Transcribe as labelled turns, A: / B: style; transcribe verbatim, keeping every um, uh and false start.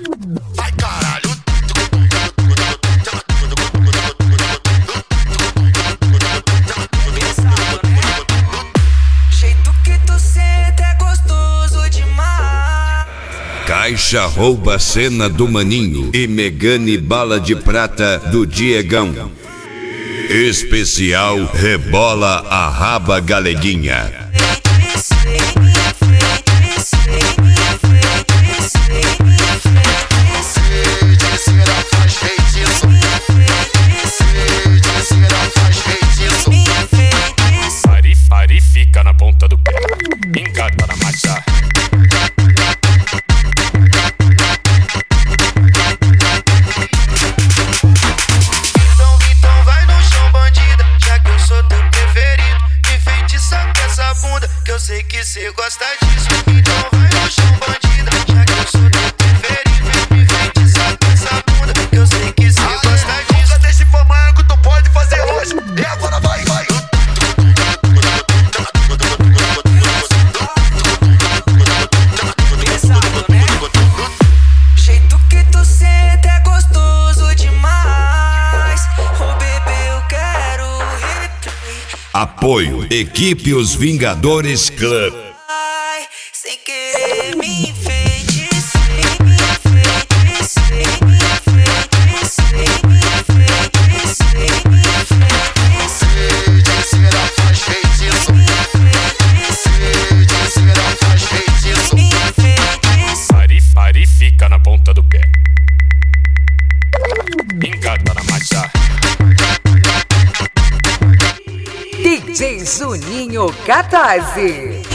A: Ai, caralho.
B: Jeito que tu senta é gostoso demais.
C: Caixa rouba cena do Maninho e Megane bala de prata do Diegão. Especial Rebola a Raba Galeguinha.
D: Ari fica na ponta do pé, engata na marcha.
A: Então, então vai no chão, bandida, já que eu sou teu preferido. Me enfeitiça com essa bunda, que eu sei que cê gosta disso. Então vai no chão, bandida, já que eu sou teu preferido. Me enfeitiça com essa bunda, que eu sei que cê gosta disso. Nunca deixe pra amanhã que tu pode fazer hoje. E agora vai, vai.
B: Jeito que tu senta é gostoso demais. Oh, bebê, eu quero replay.
C: Apoio Equipe Os Vingadores Club.
B: Ai, sem querer me enfeitiçei, me enfeitiçei, me enfeitiçei, me enfeitiçei, me enfeitiçei.
A: Terceira faz feitiço.
B: Me enfeitiçei,
A: Terceira faz feitiço.
B: me enfeitiçei.
D: Ari, Ari fica na ponta do pé, engata na marcha.
E: D J Juninho catorze.